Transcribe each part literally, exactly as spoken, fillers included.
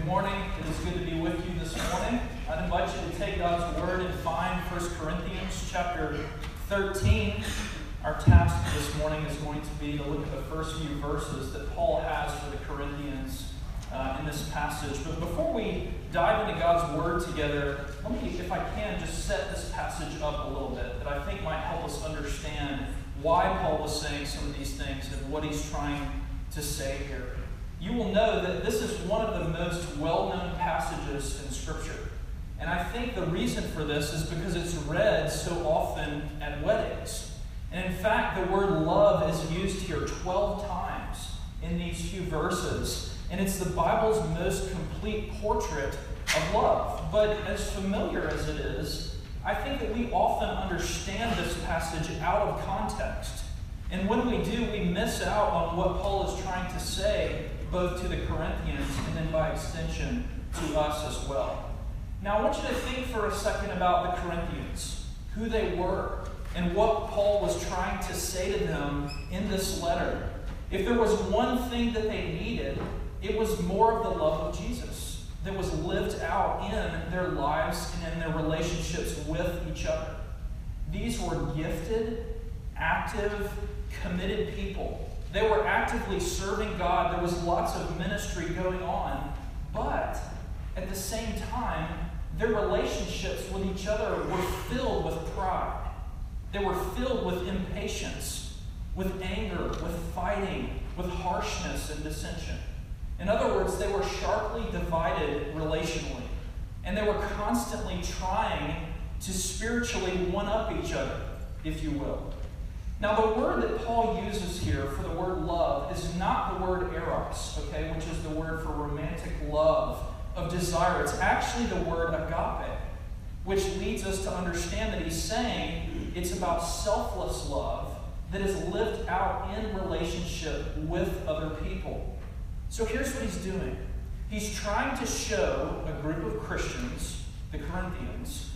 Good morning. It is good to be with you this morning. I'd invite you to take God's Word and find First Corinthians chapter thirteen. Our task this morning is going to be to look at the first few verses that Paul has for the Corinthians uh, in this passage. But before we dive into God's Word together, let me, if I can, just set this passage up a little bit that I think might help us understand why Paul is saying some of these things and what he's trying to say here. You will know that this is one of the most well-known passages in Scripture. And I think the reason for this is because it's read so often at weddings. And in fact, the word love is used here twelve times in these few verses. And it's the Bible's most complete portrait of love. But as familiar as it is, I think that we often understand this passage out of context. And when we do, we miss out on what Paul is trying to say, both to the Corinthians and then by extension to us as well. Now I want you to think for a second about the Corinthians, who they were, and what Paul was trying to say to them in this letter. If there was one thing that they needed, it was more of the love of Jesus that was lived out in their lives and in their relationships with each other. These were gifted, active, committed people. They were actively serving God. There was lots of ministry going on. But at the same time, their relationships with each other were filled with pride. They were filled with impatience, with anger, with fighting, with harshness and dissension. In other words, they were sharply divided relationally. And they were constantly trying to spiritually one-up each other, if you will. Now, the word that Paul uses here for the word love is not the word eros, okay, which is the word for romantic love of desire. It's actually the word agape, which leads us to understand that he's saying it's about selfless love that is lived out in relationship with other people. So here's what he's doing. He's trying to show a group of Christians, the Corinthians,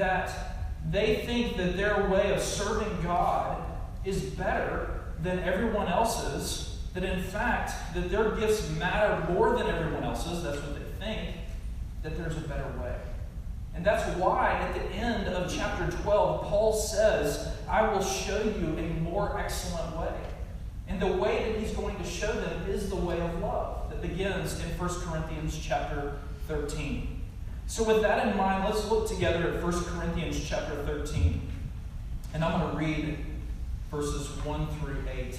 that they think that their way of serving God is better than everyone else's, that in fact, that their gifts matter more than everyone else's, that's what they think, that there's a better way. And that's why at the end of chapter twelve, Paul says, I will show you a more excellent way. And the way that he's going to show them is the way of love that begins in First Corinthians chapter thirteen. So with that in mind, let's look together at First Corinthians chapter thirteen. And I'm going to read verses one through eight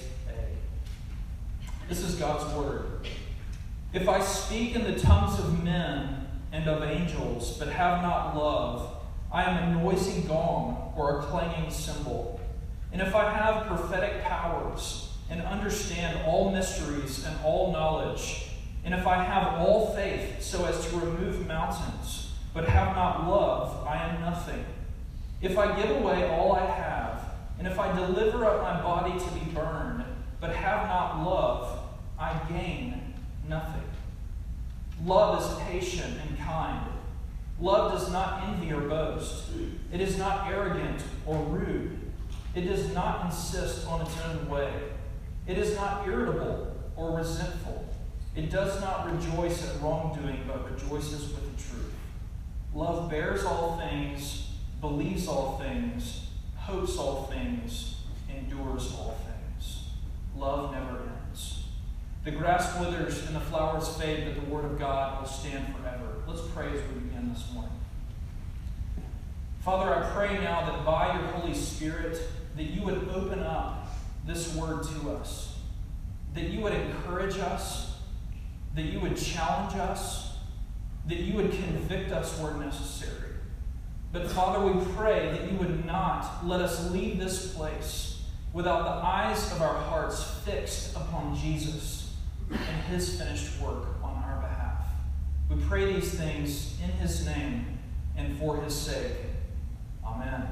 a. This is God's word. If I speak in the tongues of men and of angels, but have not love, I am a noisy gong or a clanging cymbal. And if I have prophetic powers and understand all mysteries and all knowledge, and if I have all faith so as to remove mountains, but have not love, I am nothing. If I give away all I have, and if I deliver up my body to be burned, but have not love, I gain nothing. Love is patient and kind. Love does not envy or boast. It is not arrogant or rude. It does not insist on its own way. It is not irritable or resentful. It does not rejoice at wrongdoing, but rejoices with the truth. Love bears all things, believes all things, hopes all things, endures all things. Love never ends. The grass withers and the flowers fade, but the word of God will stand forever. Let's pray as we begin this morning. Father, I pray now that by your Holy Spirit, that you would open up this word to us, that you would encourage us, that you would challenge us, that you would convict us where necessary. But Father, we pray that you would not let us leave this place without the eyes of our hearts fixed upon Jesus and his finished work on our behalf. We pray these things in his name and for his sake. Amen.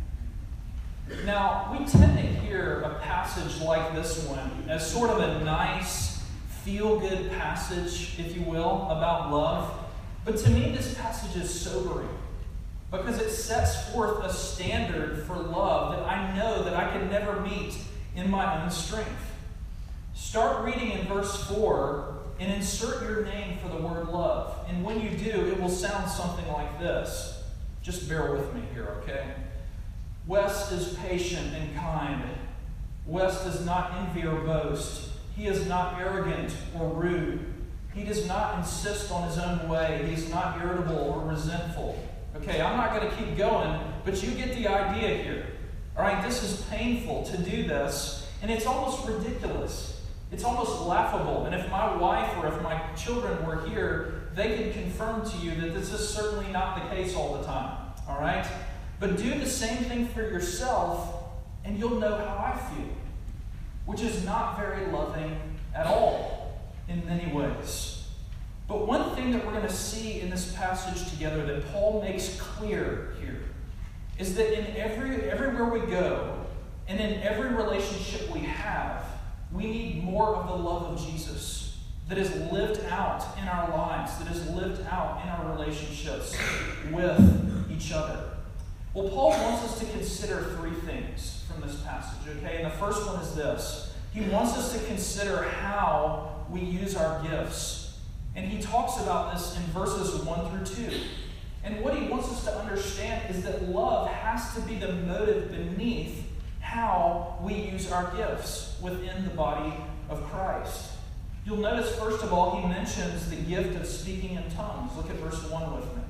Now, we tend to hear a passage like this one as sort of a nice, feel-good passage, if you will, about love. But to me, this passage is sobering, because it sets forth a standard for love that I know that I can never meet in my own strength. Start reading in verse four, and insert your name for the word love. And when you do, it will sound something like this. Just bear with me here, okay? Wes is patient and kind. Wes does not envy or boast. He is not arrogant or rude. He does not insist on his own way. He is not irritable or resentful. Okay, I'm not going to keep going, but you get the idea here. All right, this is painful to do this, and it's almost ridiculous. It's almost laughable. And if my wife or if my children were here, they could confirm to you that this is certainly not the case all the time. All right? But do the same thing for yourself, and you'll know how I feel, which is not very loving at all in many ways. But one thing that we're going to see in this passage together that Paul makes clear here is that in every everywhere we go and in every relationship we have, we need more of the love of Jesus that is lived out in our lives, that is lived out in our relationships with each other. Well, Paul wants us to consider three things from this passage, okay? And the first one is this. He wants us to consider how we use our gifts. And he talks about this in verses one through two. And what he wants us to understand is that love has to be the motive beneath how we use our gifts within the body of Christ. You'll notice, first of all, he mentions the gift of speaking in tongues. Look at verse one with me.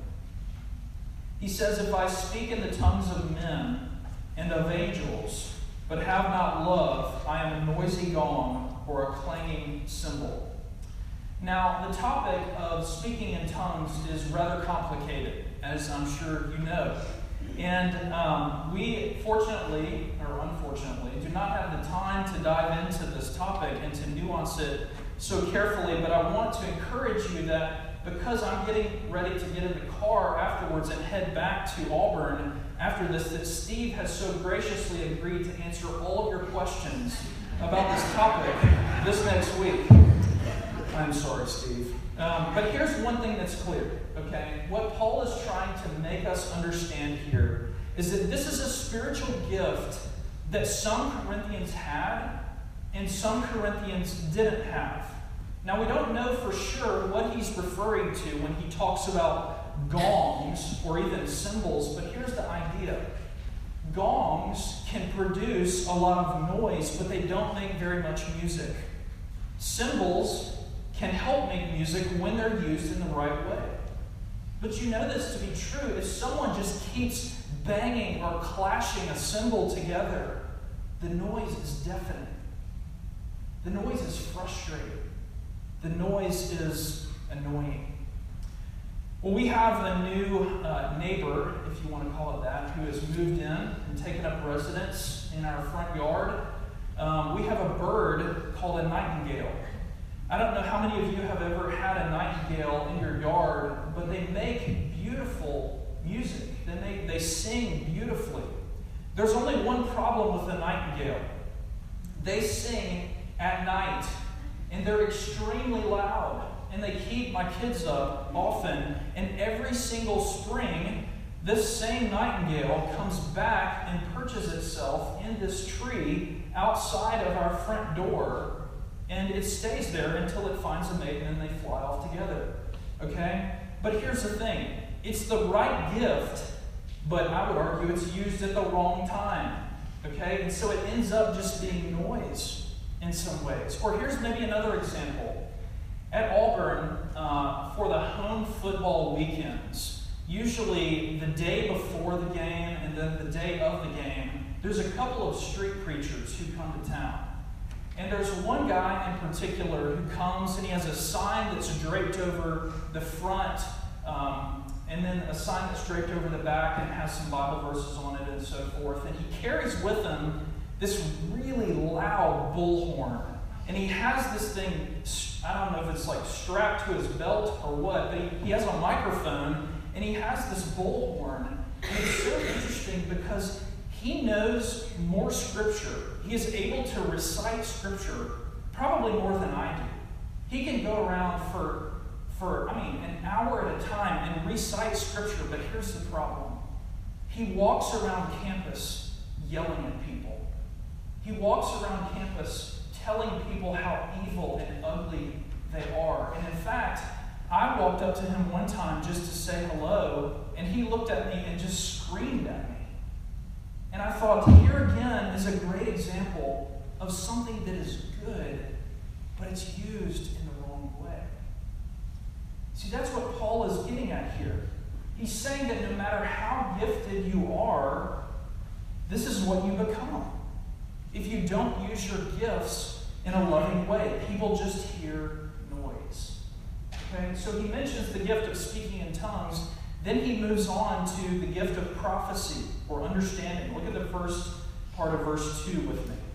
He says, "If I speak in the tongues of men and of angels, but have not love, I am a noisy gong or a clanging cymbal." Now, the topic of speaking in tongues is rather complicated, as I'm sure you know. And um, we, fortunately, or unfortunately, do not have the time to dive into this topic and to nuance it so carefully, but I want to encourage you that because I'm getting ready to get in the car afterwards and head back to Auburn after this, that Steve has so graciously agreed to answer all of your questions about this topic this next week. I'm sorry, Steve. Um, but here's one thing that's clear, okay? What Paul is trying to make us understand here is that this is a spiritual gift that some Corinthians had and some Corinthians didn't have. Now, we don't know for sure what he's referring to when he talks about gongs or even cymbals, but here's the idea. Gongs can produce a lot of noise, but they don't make very much music. Cymbals can help make music when they're used in the right way. But you know this to be true. If someone just keeps banging or clashing a cymbal together, the noise is deafening. The noise is frustrating. The noise is annoying. Well, we have a new uh, neighbor, if you want to call it that, who has moved in and taken up residence in our front yard. Um, we have a bird called a nightingale. I don't know how many of you have ever had a nightingale in your yard, but they make beautiful music. They make, they sing beautifully. There's only one problem with the nightingale. They sing at night, and they're extremely loud, and they keep my kids up often. And every single spring, this same nightingale comes back and perches itself in this tree outside of our front door. And it stays there until it finds a mate, and then they fly off together. Okay? But here's the thing. It's the right gift, but I would argue it's used at the wrong time. Okay? And so it ends up just being noise in some ways. Or here's maybe another example. At Auburn, uh, for the home football weekends, usually the day before the game and then the day of the game, there's a couple of street preachers who come to town. And there's one guy in particular who comes and he has a sign that's draped over the front, um, and then a sign that's draped over the back and has some Bible verses on it and so forth. And he carries with him this really loud bullhorn. And he has this thing, I don't know if it's like strapped to his belt or what, but he, he has a microphone and he has this bullhorn. And it's so interesting because he knows more Scripture. He is able to recite Scripture probably more than I do. He can go around for, for, I mean, an hour at a time and recite Scripture, but here's the problem. He walks around campus yelling at people. He walks around campus telling people how evil and ugly they are. are. And in fact, I walked up to him one time just to say hello, and he looked at me and just screamed at me. And I thought, here again is a great example of something that is good, but it's used in the wrong way. See, that's what Paul is getting at here. He's saying that no matter how gifted you are, this is what you become. If you don't use your gifts in a loving way, people just hear noise. Okay? So he mentions the gift of speaking in tongues. Then he moves on to the gift of prophecy or understanding. Look at the first part of verse two with me.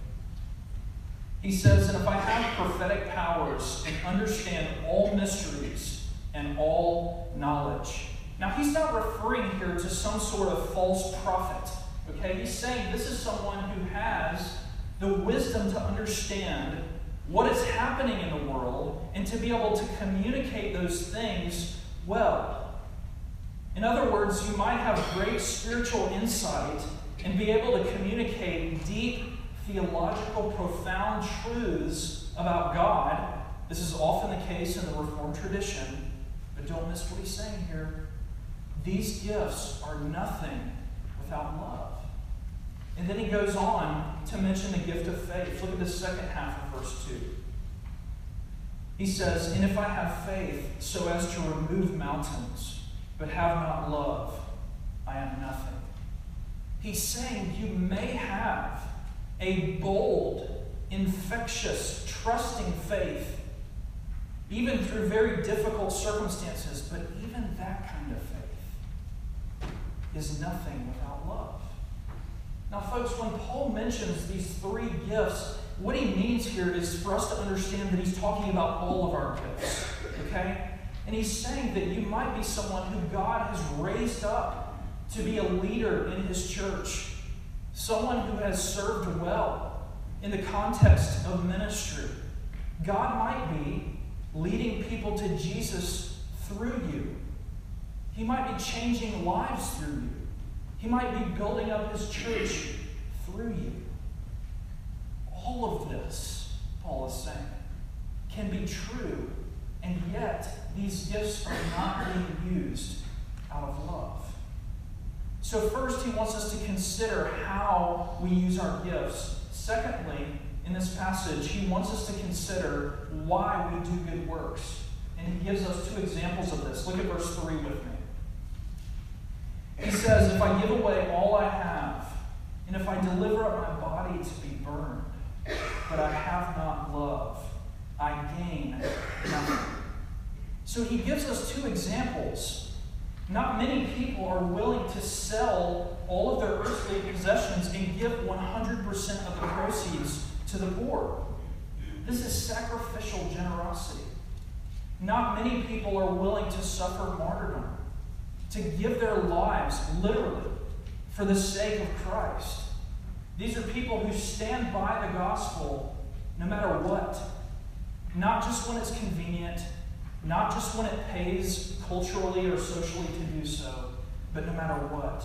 He says, and if I have prophetic powers and understand all mysteries and all knowledge. Now, he's not referring here to some sort of false prophet. Okay? He's saying this is someone who has the wisdom to understand what is happening in the world and to be able to communicate those things well. In other words, you might have great spiritual insight and be able to communicate deep, theological, profound truths about God. This is often the case in the Reformed tradition, but don't miss what he's saying here. These gifts are nothing without love. And then he goes on to mention the gift of faith. Look at the second half of verse two. He says, and if I have faith so as to remove mountains, but have not love, I am nothing. He's saying you may have a bold, infectious, trusting faith, even through very difficult circumstances, but even that kind of faith is nothing without love. Now, folks, when Paul mentions these three gifts, what he means here is for us to understand that he's talking about all of our gifts, okay? And he's saying that you might be someone who God has raised up to be a leader in his church, someone who has served well in the context of ministry. God might be leading people to Jesus through you. He might be changing lives through you. He might be building up his church through you. All of this, Paul is saying, can be true, and yet these gifts are not being used out of love. So first, he wants us to consider how we use our gifts. Secondly, in this passage, he wants us to consider why we do good works. And he gives us two examples of this. Look at verse three with me. He says, if I give away all I have, and if I deliver up my body to be burned, but I have not love, I gain nothing. So he gives us two examples. Not many people are willing to sell all of their earthly possessions and give one hundred percent of the proceeds to the poor. This is sacrificial generosity. Not many people are willing to suffer martyrdom, to give their lives, literally, for the sake of Christ. These are people who stand by the gospel no matter what. Not just when it's convenient, not just when it pays culturally or socially to do so, but no matter what.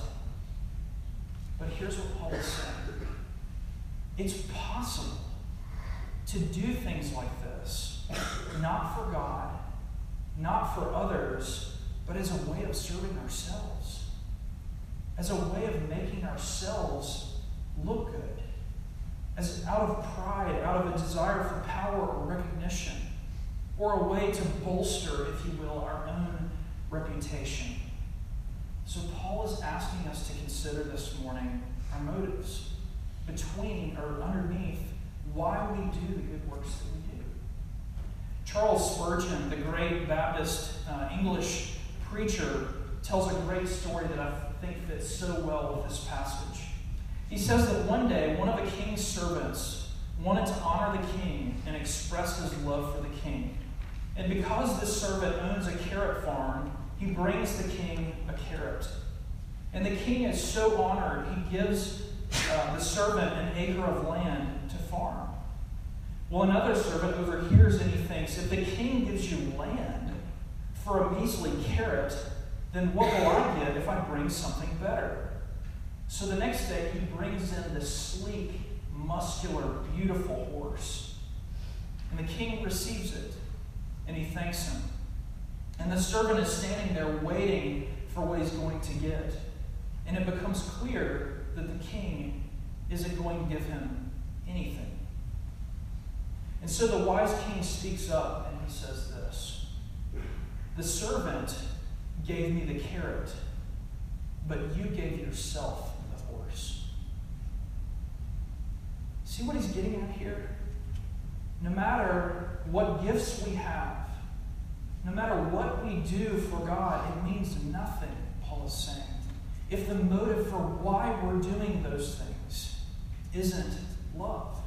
But here's what Paul is saying. It's possible to do things like this, not for God, not for others, but as a way of serving ourselves, as a way of making ourselves look good, as out of pride, out of a desire for power or recognition, or a way to bolster, if you will, our own reputation. So Paul is asking us to consider this morning our motives between or underneath why we do the good works that we do. Charles Spurgeon, the great Baptist uh, English preacher, tells a great story that I think fits so well with this passage. He says that one day, one of the king's servants wanted to honor the king and express his love for the king. And because this servant owns a carrot farm, he brings the king a carrot. And the king is so honored, he gives uh, the servant an acre of land to farm. Well, another servant overhears and he thinks, if the king gives you land for a measly carrot, then what will I get if I bring something better? So the next day he brings in this sleek, muscular, beautiful horse. And the king receives it. and he thanks him. And the servant is standing there waiting for what he's going to get. And it becomes clear that the king isn't going to give him anything. And so the wise king speaks up and he says this: "The servant gave me the carrot, but you gave yourself the horse." See what he's getting at here? No matter what gifts we have, no matter what we do for God, it means nothing, Paul is saying, if the motive for why we're doing those things isn't love.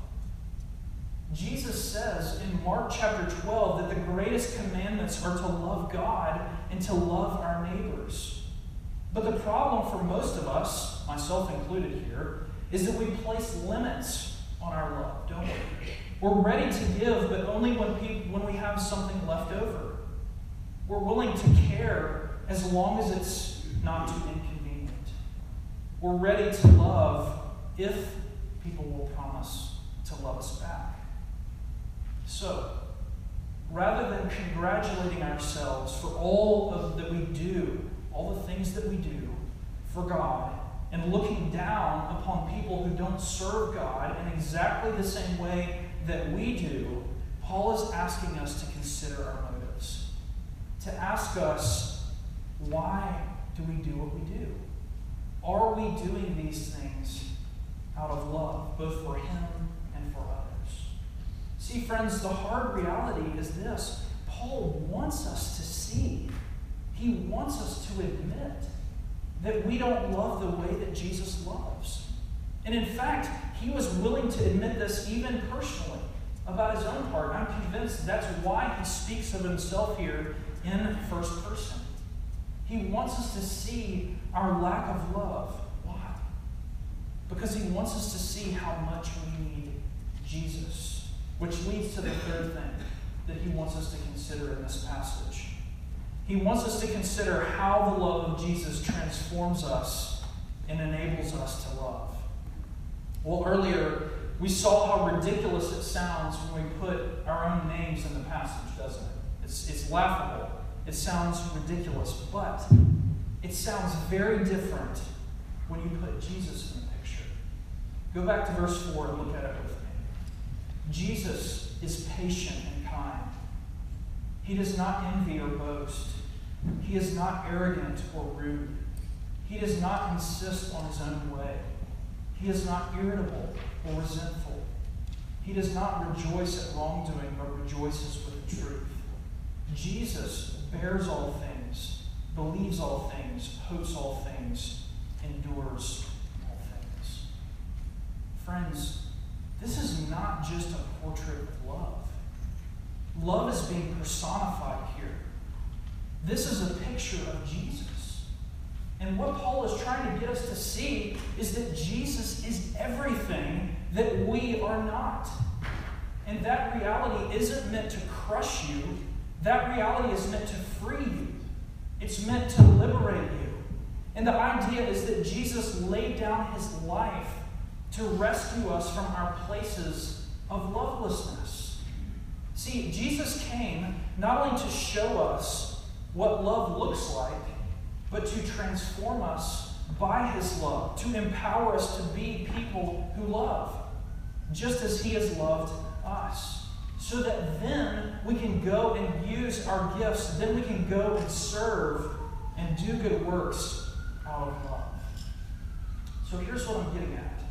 Jesus says in Mark chapter twelve that the greatest commandments are to love God and to love our neighbors. But the problem for most of us, myself included here, is that we place limits on our love, don't we? We're ready to give, but only when, people, when we have something left over. We're willing to care as long as it's not too inconvenient. We're ready to love if people will promise to love us back. So, rather than congratulating ourselves for all of that we do, all the things that we do for God, and looking down upon people who don't serve God in exactly the same way that we do, Paul is asking us to consider our motives. To ask us, why do we do what we do? Are we doing these things out of love, both for Him and for others? See, friends, the hard reality is this. Paul wants us to see. He wants us to admit that we don't love the way that Jesus loves. And in fact, he was willing to admit this even personally about his own part. I'm convinced that's why he speaks of himself here in first person. He wants us to see our lack of love. Why? Because he wants us to see how much we need Jesus, which leads to the third thing that he wants us to consider in this passage. He wants us to consider how the love of Jesus transforms us and enables us to love. Well, earlier, we saw how ridiculous it sounds when we put our own names in the passage, doesn't it? It's, it's laughable. It sounds ridiculous, but it sounds very different when you put Jesus in the picture. Go back to verse four and look at it with me. Jesus is patient and kind. He does not envy or boast. He is not arrogant or rude. He does not insist on his own way. He is not irritable or resentful. He does not rejoice at wrongdoing, but rejoices with the truth. Jesus bears all things, believes all things, hopes all things, endures all things. Friends, this is not just a portrait of love. Love is being personified here. This is a picture of Jesus. And what Paul is trying to get us to see is that Jesus is everything that we are not. And that reality isn't meant to crush you. That reality is meant to free you. It's meant to liberate you. And the idea is that Jesus laid down his life to rescue us from our places of lovelessness. See, Jesus came not only to show us what love looks like, but to transform us by his love, to empower us to be people who love, just as he has loved us. So that then we can go and use our gifts, then we can go and serve and do good works out of love. So here's what I'm getting at.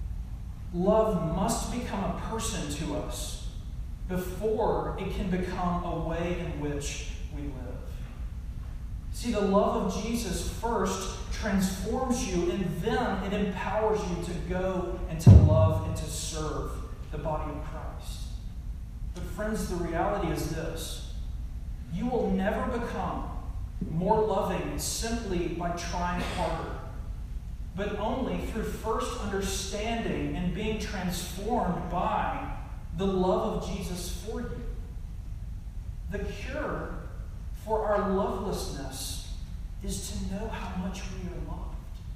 Love must become a person to us before it can become a way in which we live. See, the love of Jesus first transforms you, and then it empowers you to go and to love and to serve the body of Christ. But friends, the reality is this. You will never become more loving simply by trying harder, but only through first understanding and being transformed by the love of Jesus for you. The cure for our lovelessness is to know how much we are loved.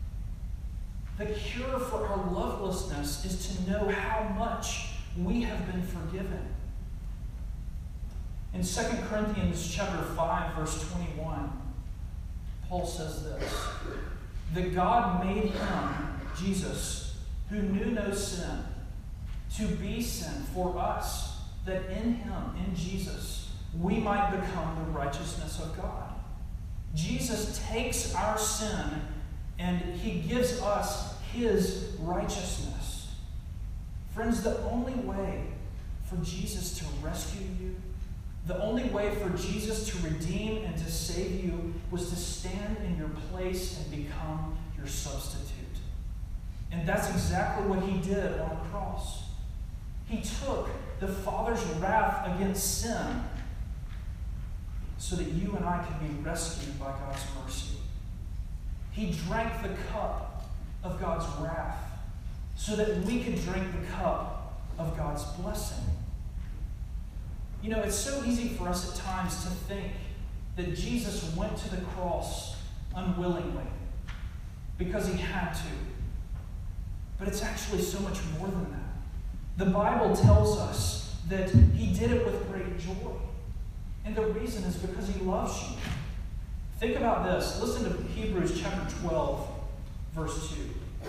The cure for our lovelessness is to know how much we have been forgiven. In Second Corinthians chapter five, verse twenty-one, Paul says this, that God made him, Jesus, who knew no sin, to be sin for us, that in him, in Jesus, we might become the righteousness of God. Jesus takes our sin and he gives us his righteousness. Friends, the only way for Jesus to rescue you, the only way for Jesus to redeem and to save you was to stand in your place and become your substitute. And that's exactly what he did on the cross. He took the Father's wrath against sin so that you and I could be rescued by God's mercy. He drank the cup of God's wrath so that we could drink the cup of God's blessing. You know, it's so easy for us at times to think that Jesus went to the cross unwillingly because he had to. But it's actually so much more than that. The Bible tells us that he did it with great joy. And the reason is because he loves you. Think about this. Listen to Hebrews chapter twelve, verse two.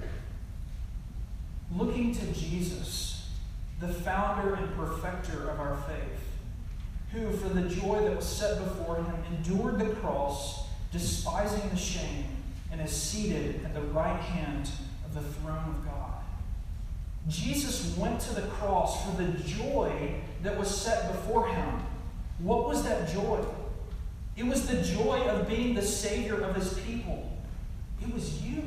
Looking to Jesus, the founder and perfecter of our faith, who for the joy that was set before him endured the cross, despising the shame, and is seated at the right hand of the throne of God. Jesus went to the cross for the joy that was set before him. What was that joy? It was the joy of being the Savior of his people. It was you.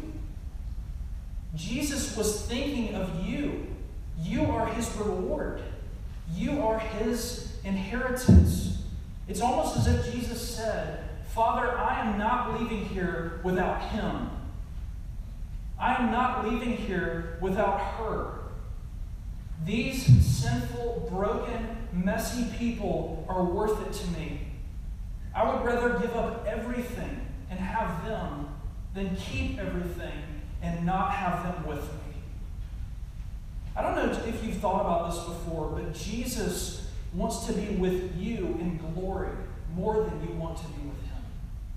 Jesus was thinking of you. You are his reward. You are his inheritance. It's almost as if Jesus said, Father, I am not leaving here without him. I am not leaving here without her. These sinful, broken, messy people are worth it to me. I would rather give up everything and have them than keep everything and not have them with me. I don't know if you've thought about this before, but Jesus wants to be with you in glory more than you want to be with him.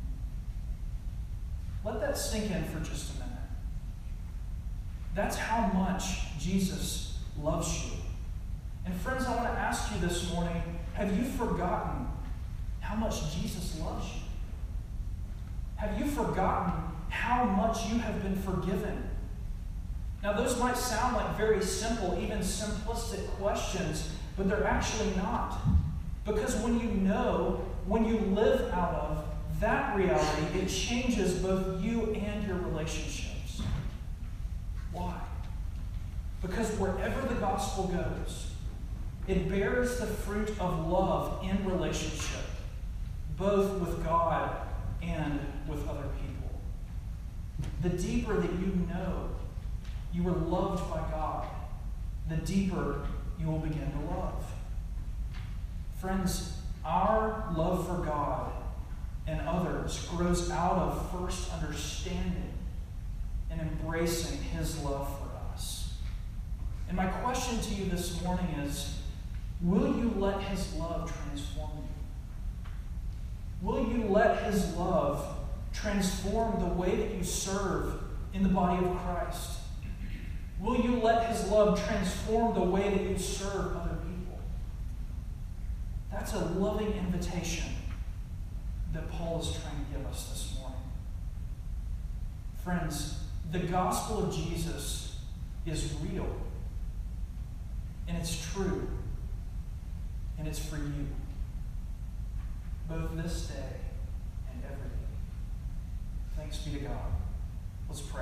Let that sink in for just a minute. That's how much Jesus loves you. And friends, I want to ask you this morning, have you forgotten how much Jesus loves you? Have you forgotten how much you have been forgiven? Now, those might sound like very simple, even simplistic questions, but they're actually not. Because when you know, when you live out of that reality, it changes both you and your relationships. Why? Because wherever the gospel goes, it bears the fruit of love in relationship, both with God and with other people. The deeper that you know you are loved by God, the deeper you will begin to love. Friends, our love for God and others grows out of first understanding and embracing his love for us. And my question to you this morning is, will you let his love transform you? Will you let his love transform the way that you serve in the body of Christ? Will you let his love transform the way that you serve other people? That's a loving invitation that Paul is trying to give us this morning. Friends, the gospel of Jesus is real, and it's true, and it's for you, both this day and every day. Thanks be to God. Let's pray.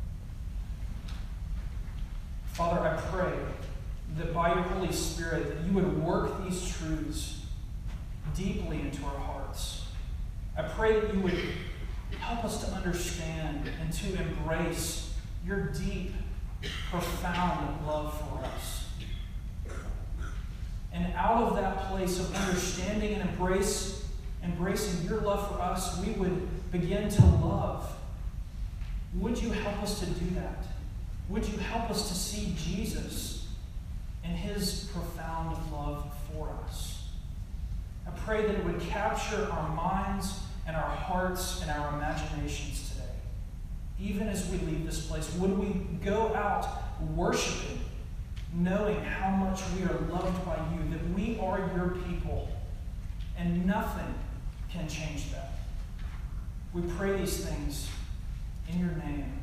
Father, I pray that by your Holy Spirit that you would work these truths deeply into our hearts. I pray that you would help us to understand and to embrace your deep, profound love for us. And out of that place of understanding and embrace, embracing your love for us, we would begin to love. Would you help us to do that? Would you help us to see Jesus and his profound love for us? pray that it would capture our minds and our hearts and our imaginations today. Even as we leave this place, would we go out worshiping, knowing how much we are loved by you, that we are your people, and nothing can change that. We pray these things in your name.